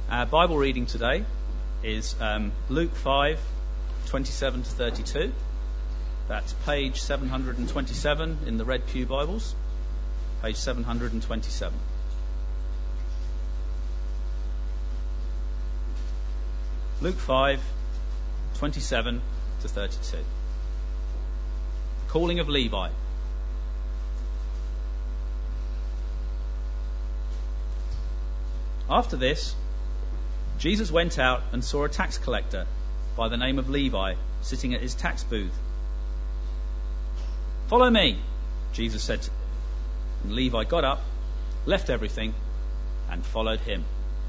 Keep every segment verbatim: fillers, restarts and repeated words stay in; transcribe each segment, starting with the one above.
Our Bible reading today is um, Luke five, twenty-seven to thirty-two. That's page seven hundred twenty-seven in the Red Pew Bibles. Page seven hundred twenty-seven. Luke five, twenty-seven to thirty-two. The calling of Levi. After this, Jesus went out and saw a tax collector by the name of Levi sitting at his tax booth. "Follow me," Jesus said to him. And Levi got up, left everything, and followed him.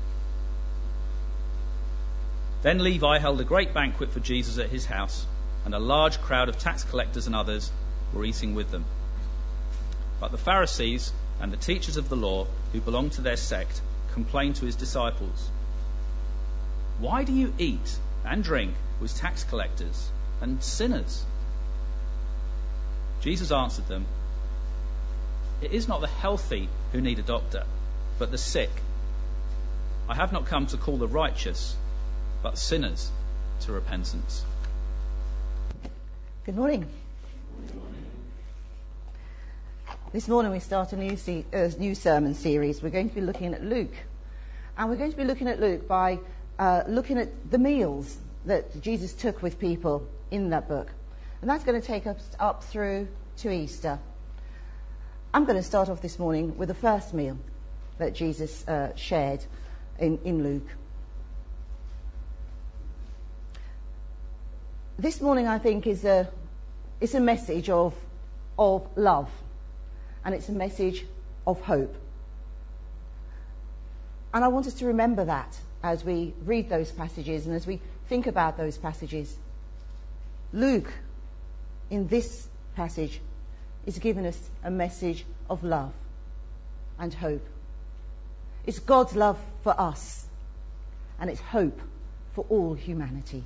Then Levi held a great banquet for Jesus at his house, and a large crowd of tax collectors and others were eating with them. But the Pharisees and the teachers of the law, who belonged to their sect, complained to his disciples, "Why do you eat and drink with tax collectors and sinners?" Jesus answered them, "It is not the healthy who need a doctor, but the sick. I have not come to call the righteous, but sinners to repentance." Good morning. This morning we start a new, se- uh, new sermon series. We're going to be looking at Luke. And we're going to be looking at Luke by uh, looking at the meals that Jesus took with people in that book. And that's going to take us up through to Easter. I'm going to start off this morning with the first meal that Jesus uh, shared in, in Luke. This morning, I think, is a it's a message of of love, and it's a message of hope. And I want us to remember that as we read those passages and as we think about those passages. Luke, in this passage, is giving us a message of love and hope. It's God's love for us, and it's hope for all humanity.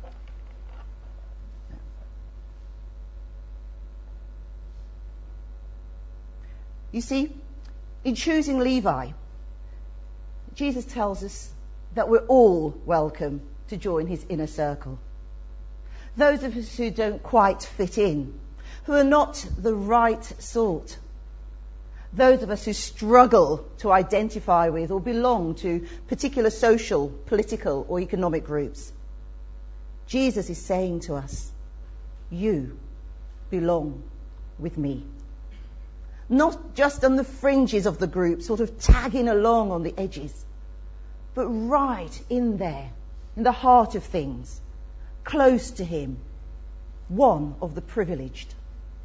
You see, in choosing Levi, Jesus tells us that we're all welcome to join his inner circle. Those of us who don't quite fit in, who are not the right sort, those of us who struggle to identify with or belong to particular social, political or economic groups, Jesus is saying to us, you belong with me. Not just on the fringes of the group, sort of tagging along on the edges, but right in there, in the heart of things, close to him, one of the privileged.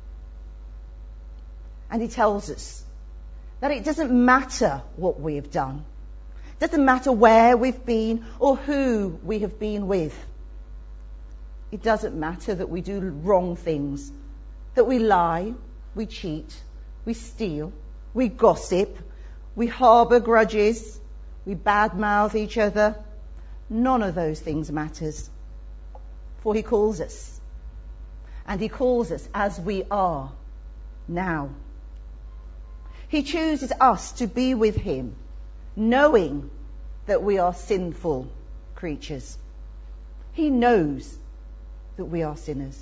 And he tells us that it doesn't matter what we have done. It doesn't matter where we've been or who we have been with. It doesn't matter that we do wrong things, that we lie, we cheat, we steal, we gossip, we harbour grudges, we badmouth each other. None of those things matters. For he calls us. And he calls us as we are now. He chooses us to be with him, knowing that we are sinful creatures. He knows that we are sinners.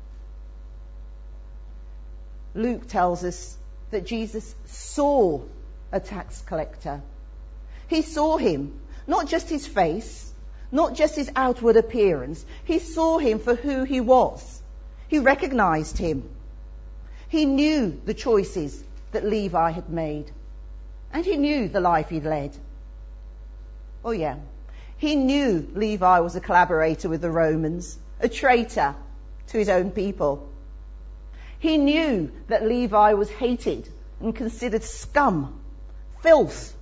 Luke tells us that Jesus saw a tax collector. He saw him, not just his face, not just his outward appearance. He saw him for who he was. He recognized him. He knew the choices that Levi had made. And he knew the life he'd led. Oh yeah, he knew Levi was a collaborator with the Romans, a traitor to his own people. He knew that Levi was hated and considered scum, filth.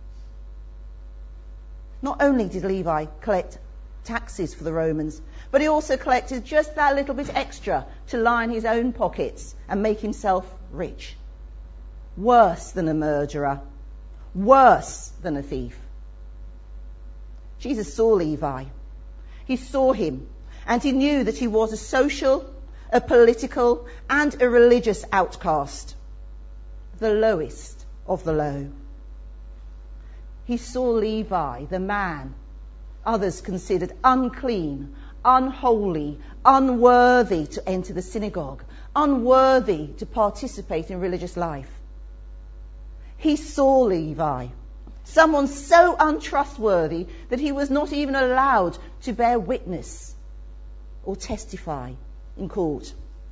Not only did Levi collect taxes for the Romans, but he also collected just that little bit extra to line his own pockets and make himself rich. Worse than a murderer, worse than a thief. Jesus saw Levi. He saw him, and he knew that he was a social, a political, and a religious outcast, the lowest of the low. he saw Levi, the man others considered unclean, unholy, unworthy to enter the synagogue, unworthy to participate in religious life. He saw Levi, someone so untrustworthy that he was not even allowed to bear witness or testify in court.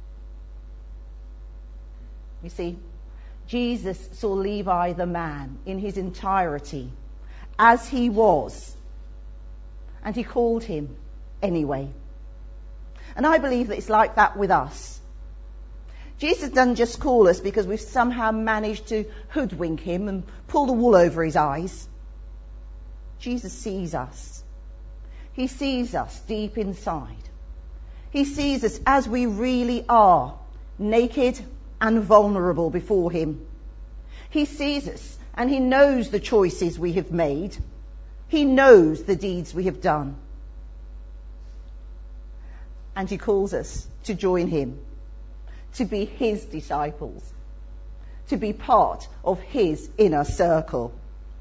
You see, Jesus saw Levi the man in his entirety as he was, and he called him anyway. And I believe that it's like that with us. Jesus doesn't just call us because we've somehow managed to hoodwink him and pull the wool over his eyes. Jesus sees us. He sees us deep inside. He sees us as we really are, naked and vulnerable before him. He sees us and he knows the choices we have made. He knows the deeds we have done. And he calls us to join him, to be his disciples, to be part of his inner circle.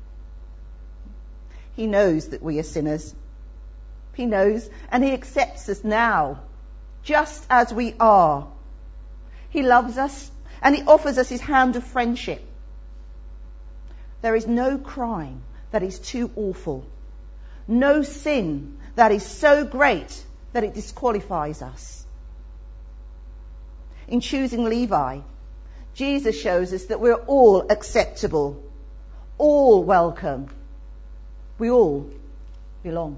He knows that we are sinners. He knows, and he accepts us now, just as we are. He loves us, and he offers us his hand of friendship. There is no crime that is too awful, no sin that is so great that it disqualifies us. In choosing Levi, Jesus shows us that we're all acceptable, all welcome. We all belong.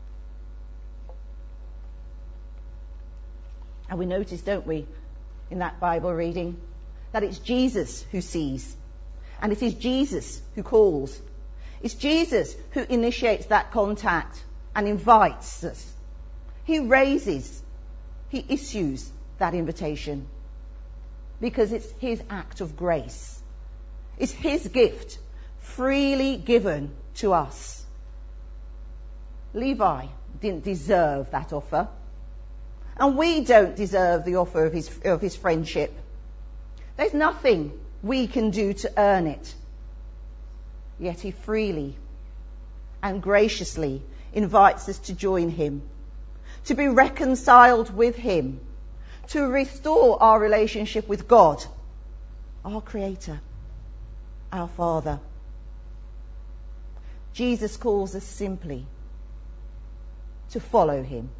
And we notice, don't we, in that Bible reading, that it's Jesus who sees. And it is Jesus who calls. It's Jesus who initiates that contact and invites us. He raises, he issues that invitation. Because it's his act of grace. It's his gift, freely given to us. Levi didn't deserve that offer. And we don't deserve the offer of his, of his friendship. There's nothing we can do to earn it. Yet he freely and graciously invites us to join him, to be reconciled with him, to restore our relationship with God, our Creator, our Father. Jesus calls us simply to follow him.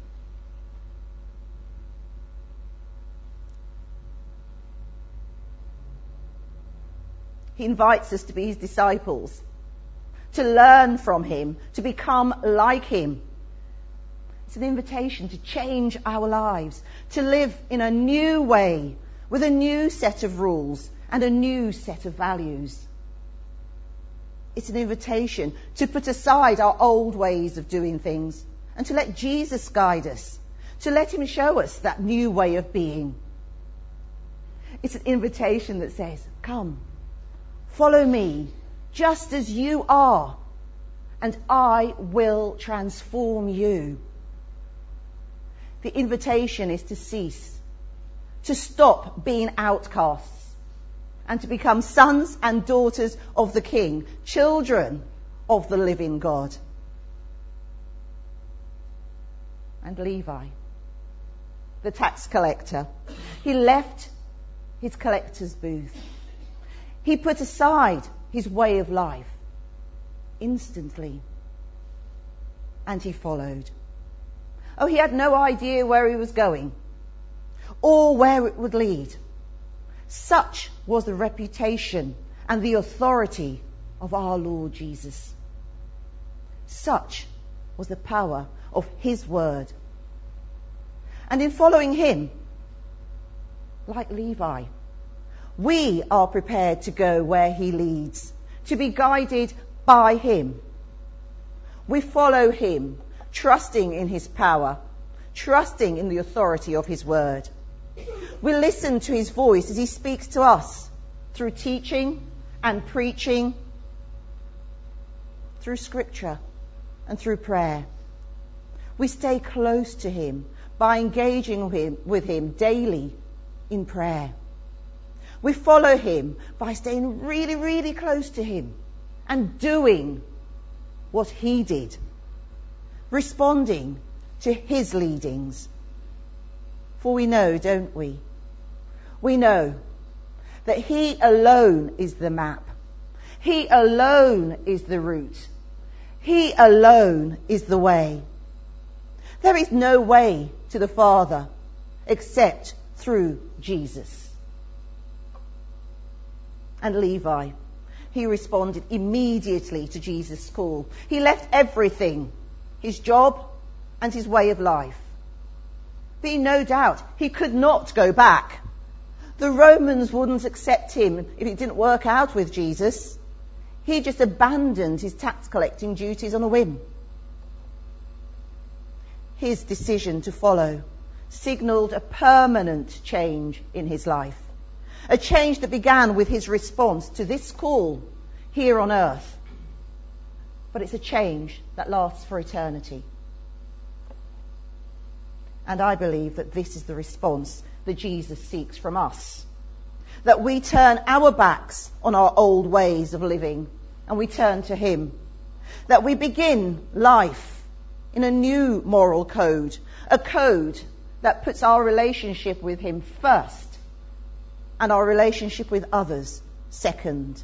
He invites us to be his disciples, to learn from him, to become like him. It's an invitation to change our lives, to live in a new way, with a new set of rules and a new set of values. It's an invitation to put aside our old ways of doing things and to let Jesus guide us, to let him show us that new way of being. It's an invitation that says, come, follow me just as you are, and I will transform you. The invitation is to cease, to stop being outcasts, and to become sons and daughters of the King, children of the living God. And Levi, the tax collector, he left his collector's booth. He put aside his way of life instantly, and he followed. Oh, he had no idea where he was going or where it would lead. Such was the reputation and the authority of our Lord Jesus. Such was the power of his word. And in following him, like Levi, we are prepared to go where he leads, to be guided by him. We follow him, trusting in his power, trusting in the authority of his word. We listen to his voice as he speaks to us through teaching and preaching, through scripture and through prayer. We stay close to him by engaging with him, with him daily in prayer. We follow him by staying really, really close to him and doing what he did, responding to his leadings. For we know, don't we? We know that he alone is the map. He alone is the route. He alone is the way. There is no way to the Father except through Jesus. And Levi, he responded immediately to Jesus' call. He left everything, his job and his way of life. But no doubt he could not go back. The Romans wouldn't accept him if it didn't work out with Jesus. He just abandoned his tax collecting duties on a whim. His decision to follow signalled a permanent change in his life. A change that began with his response to this call here on earth. But it's a change that lasts for eternity. And I believe that this is the response that Jesus seeks from us. That we turn our backs on our old ways of living and we turn to him. That we begin life in a new moral code. A code that puts our relationship with him first and our relationship with others second.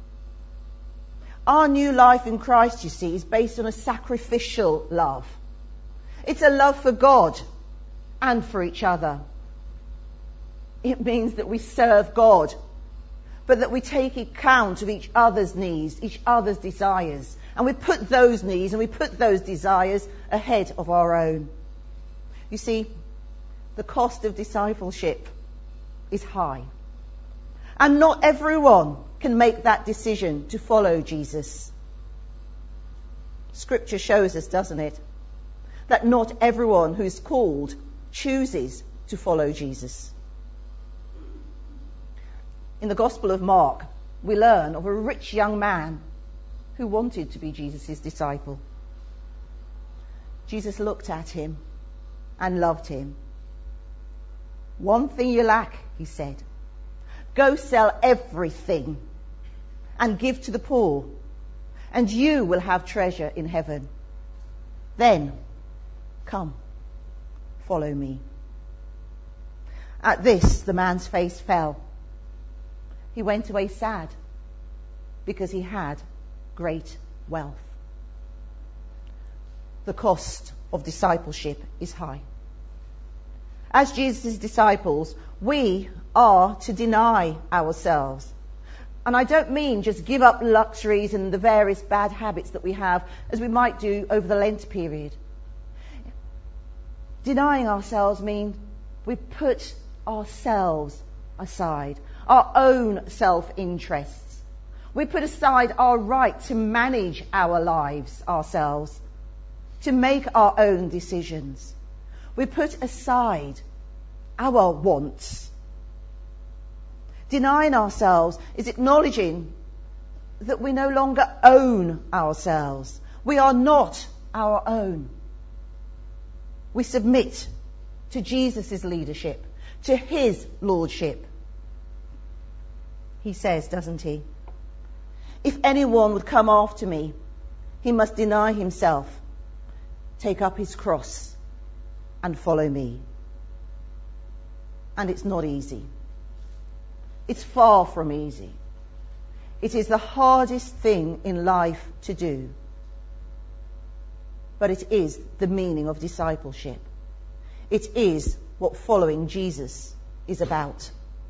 Our new life in Christ, you see, is based on a sacrificial love. It's a love for God and for each other. It means that we serve God, but that we take account of each other's needs, each other's desires, and we put those needs and we put those desires ahead of our own. You see, the cost of discipleship is high. And not everyone can make that decision to follow Jesus. Scripture shows us, doesn't it, that not everyone who's called chooses to follow Jesus. In the Gospel of Mark, we learn of a rich young man who wanted to be Jesus' disciple. Jesus looked at him and loved him. One thing you lack, he said. Go sell everything and give to the poor, and you will have treasure in heaven. Then, come, follow me. At this, the man's face fell. He went away sad because he had great wealth. The cost of discipleship is high. As Jesus' disciples, we are to deny ourselves. And I don't mean just give up luxuries and the various bad habits that we have, as we might do over the Lent period. Denying ourselves means we put ourselves aside, our own self-interests. We put aside our right to manage our lives ourselves, to make our own decisions. We put aside our wants. Denying ourselves is acknowledging that we no longer own ourselves. We are not our own. We submit to Jesus' leadership, to his lordship. He says, doesn't he? If anyone would come after me, he must deny himself, take up his cross, and follow me. And it's not easy. It's far from easy. It is the hardest thing in life to do. But it is the meaning of discipleship. It is what following Jesus is about.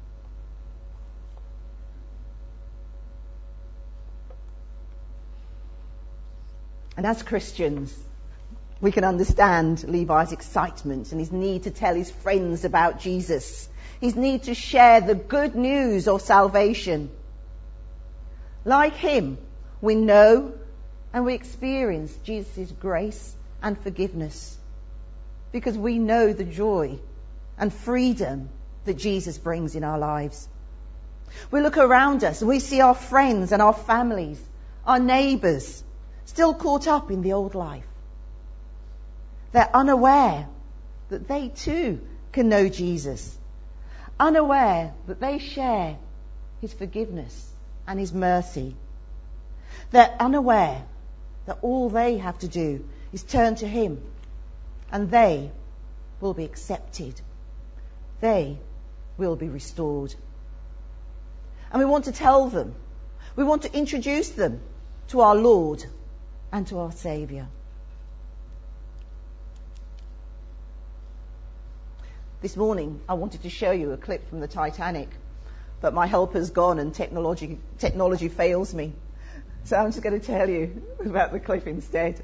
And as Christians, we can understand Levi's excitement and his need to tell his friends about Jesus, his need to share the good news of salvation. Like him, we know and we experience Jesus' grace and forgiveness because we know the joy and freedom that Jesus brings in our lives. We look around us and we see our friends and our families, our neighbours, still caught up in the old life. They're unaware that they too can know Jesus, unaware that they share his forgiveness and his mercy. They're unaware that all they have to do is turn to him, and they will be accepted. They will be restored. And we want to tell them, we want to introduce them to our Lord and to our Saviour. This morning I wanted to show you a clip from the Titanic, but my helper's gone and technology technology fails me. So I'm just going to tell you about the clip instead.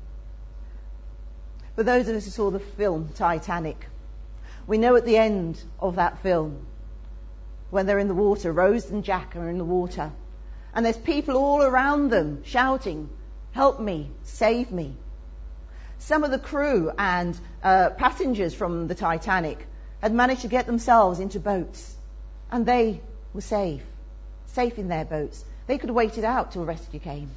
For those of us who saw the film Titanic, we know at the end of that film, when they're in the water, Rose and Jack are in the water, and there's people all around them shouting, "Help me, save me." Some of the crew and uh, passengers from the Titanic had managed to get themselves into boats, and they were safe, safe in their boats. They could have waited out till rescue came.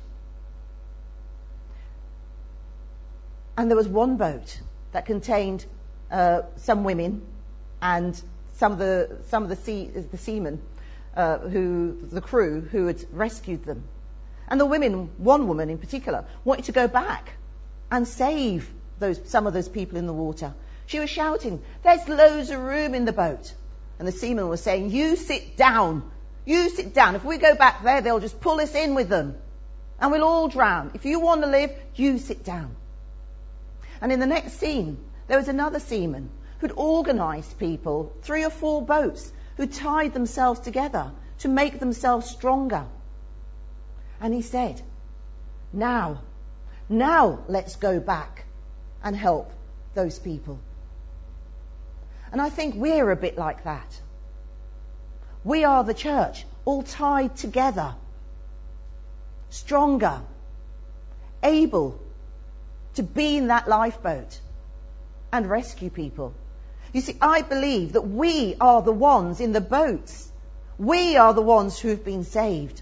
And there was one boat that contained uh, some women and some of the some of the, sea, the seamen, uh, who the crew who had rescued them. And the women, one woman in particular, wanted to go back and save those some of those people in the water. She was shouting, "There's loads of room in the boat." And the seamen were saying, "You sit down. You sit down. If we go back there, they'll just pull us in with them. And we'll all drown. If you want to live, you sit down." And in the next scene, there was another seaman who'd organised people, three or four boats, who tied themselves together to make themselves stronger. And he said, now, now let's go back and help those people. And I think we're a bit like that. We are the church, all tied together, stronger, able to be in that lifeboat and rescue people. You see, I believe that we are the ones in the boats. We are the ones who've been saved.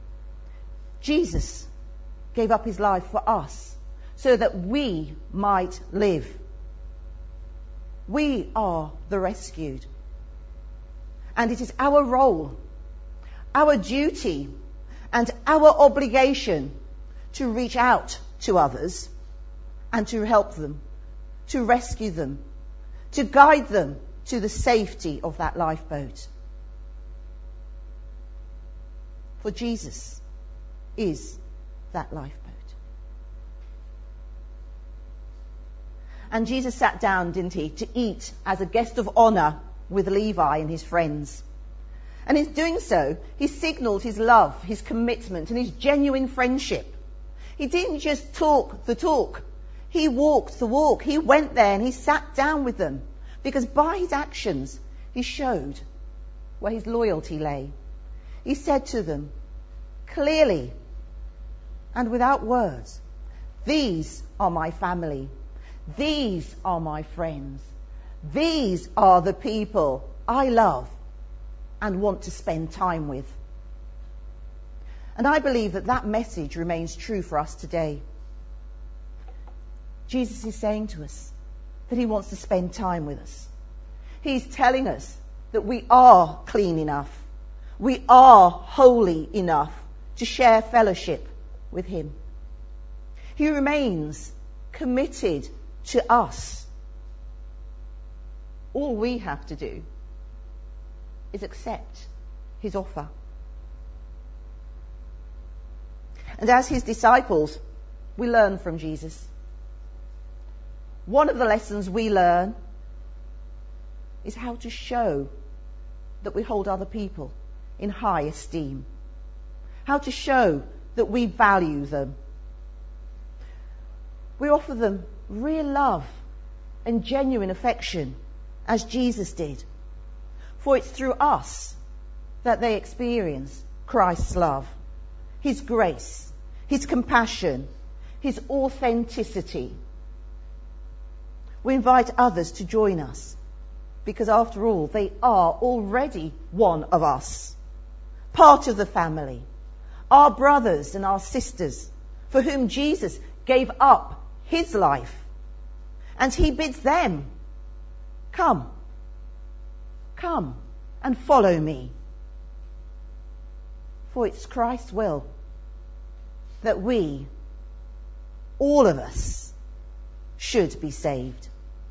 Jesus gave up his life for us so that we might live. We are the rescued. And it is our role, our duty, and our obligation to reach out to others and to help them, to rescue them, to guide them to the safety of that lifeboat. For Jesus is that lifeboat. And Jesus sat down, didn't he, to eat as a guest of honour with Levi and his friends. And in doing so, he signalled his love, his commitment, and his genuine friendship. He didn't just talk the talk. He walked the walk. He went there and he sat down with them, because by his actions, he showed where his loyalty lay. He said to them clearly and without words, "These are my family. These are my friends. These are the people I love and want to spend time with." And I believe that that message remains true for us today. Jesus is saying to us that he wants to spend time with us. He's telling us that we are clean enough, we are holy enough to share fellowship with him. He remains committed to us. All we have to do is accept his offer. And as his disciples, we learn from Jesus. One of the lessons we learn is how to show that we hold other people in high esteem. How to show that we value them. We offer them real love and genuine affection, as Jesus did. For it's through us that they experience Christ's love, his grace, his compassion, his authenticity. We invite others to join us, because after all, they are already one of us, part of the family, our brothers and our sisters, for whom Jesus gave up his life. And he bids them, come, come and follow me. For it's Christ's will that we, all of us, should be saved.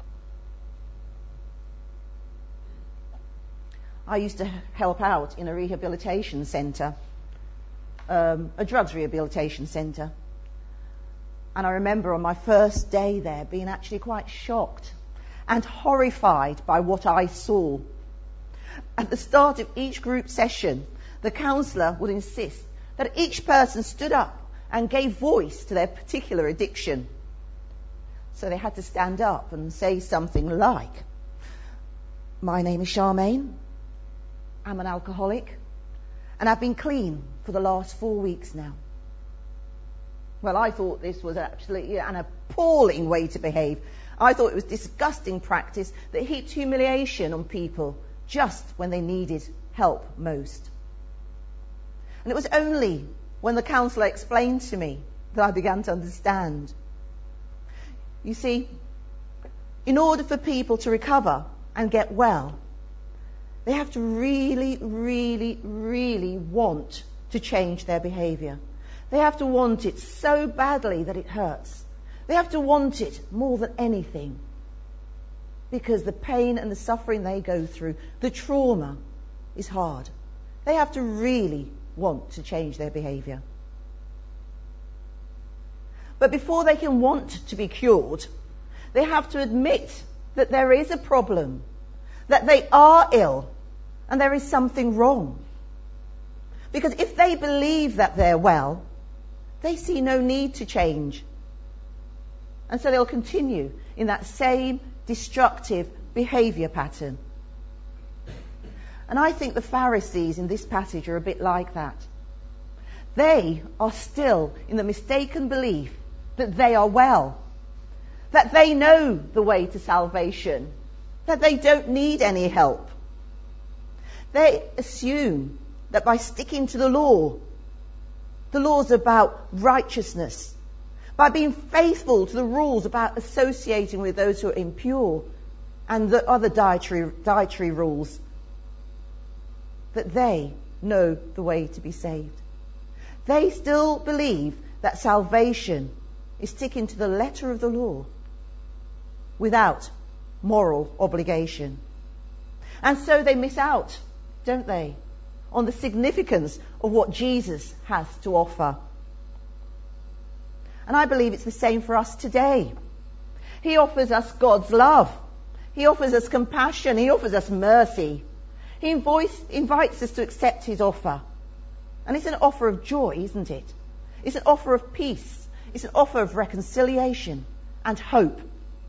I used to help out in a rehabilitation centre, um, a drugs rehabilitation centre. And I remember on my first day there being actually quite shocked and horrified by what I saw. At the start of each group session, the counsellor would insist that each person stood up and gave voice to their particular addiction. So they had to stand up and say something like, "My name is Charmaine. I'm an alcoholic, and I've been clean for the last four weeks now." Well, I thought this was absolutely an appalling way to behave. I thought it was disgusting practice that heaped humiliation on people just when they needed help most. And it was only when the counsellor explained to me that I began to understand. You see, in order for people to recover and get well, they have to really, really, really want to change their behaviour. They have to want it so badly that it hurts. They have to want it more than anything. Because the pain and the suffering they go through, the trauma, is hard. They have to really want to change their behaviour. But before they can want to be cured, they have to admit that there is a problem, that they are ill, and there is something wrong. Because if they believe that they're well, they see no need to change. And so they'll continue in that same destructive behaviour pattern. And I think the Pharisees in this passage are a bit like that. They are still in the mistaken belief that they are well, that they know the way to salvation, that they don't need any help. They assume that by sticking to the law, the law's about righteousness, by being faithful to the rules about associating with those who are impure and the other dietary, dietary rules, that they know the way to be saved. They still believe that salvation is sticking to the letter of the law without moral obligation. And so they miss out, don't they, on the significance of what Jesus has to offer. And I believe it's the same for us today. He offers us God's love. He offers us compassion. He offers us mercy. He invoice, invites us to accept his offer. And it's an offer of joy, isn't it? It's an offer of peace. It's an offer of reconciliation and hope.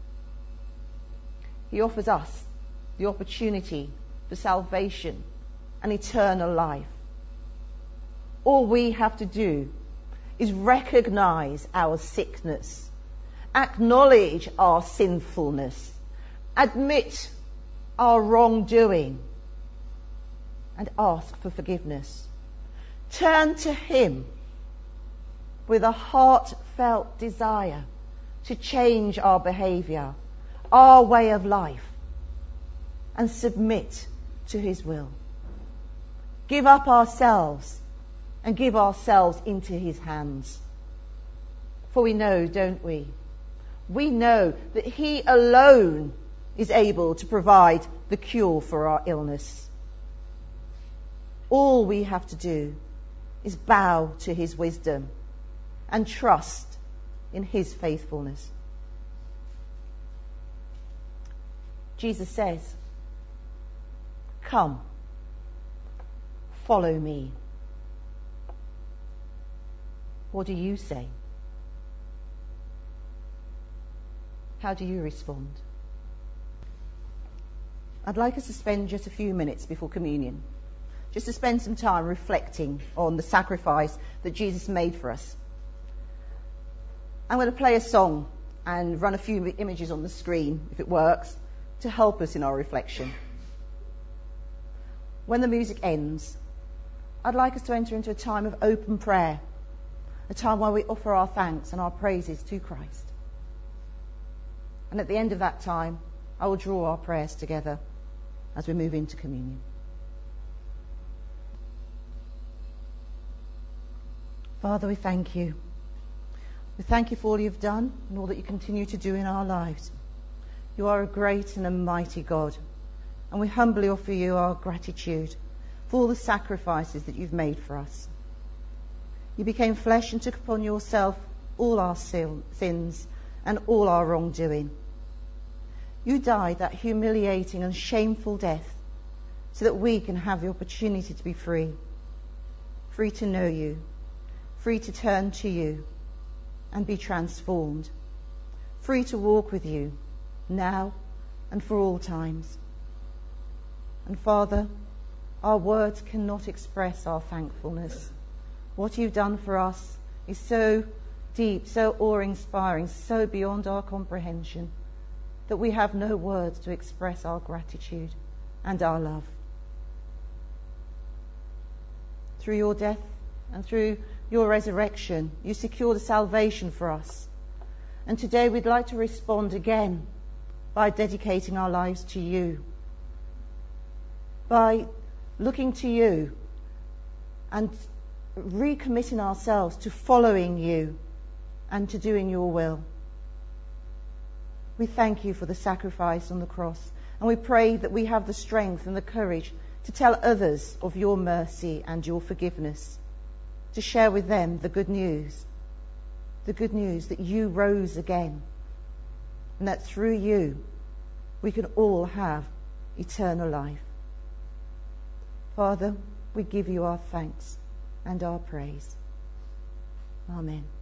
He offers us the opportunity for salvation and eternal life. All we have to do is recognize our sickness, acknowledge our sinfulness, admit our wrongdoing, and ask for forgiveness. Turn to him with a heartfelt desire to change our behaviour, our way of life, and submit to his will. Give up ourselves and give ourselves into his hands. For we know, don't we? We know that he alone is able to provide the cure for our illness. All we have to do is bow to his wisdom and trust in his faithfulness. Jesus says, "Come, follow me." What do you say? How do you respond? I'd like us to spend just a few minutes before communion, just to spend some time reflecting on the sacrifice that Jesus made for us. I'm going to play a song and run a few images on the screen, if it works, to help us in our reflection. When the music ends, I'd like us to enter into a time of open prayer, a time where we offer our thanks and our praises to Christ. And at the end of that time, I will draw our prayers together as we move into communion. Father, we thank you We thank you for all you've done and all that you continue to do in our lives. You are a great and a mighty God, and we humbly offer you our gratitude for all the sacrifices that you've made for us. You became flesh and took upon yourself all our sins and all our wrongdoing. You died that humiliating and shameful death so that we can have the opportunity to be free, free to know you, free to turn to you and be transformed, free to walk with you now and for all times. And Father, our words cannot express our thankfulness. What you've done for us is so deep, so awe-inspiring, so beyond our comprehension that we have no words to express our gratitude and our love. Through your death and through your resurrection, you secured a salvation for us. And today we'd like to respond again by dedicating our lives to you, by looking to you and recommitting ourselves to following you and to doing your will. We thank you for the sacrifice on the cross, and we pray that we have the strength and the courage to tell others of your mercy and your forgiveness, to share with them the good news, the good news that you rose again, and that through you we can all have eternal life. Father, we give you our thanks and our praise. Amen.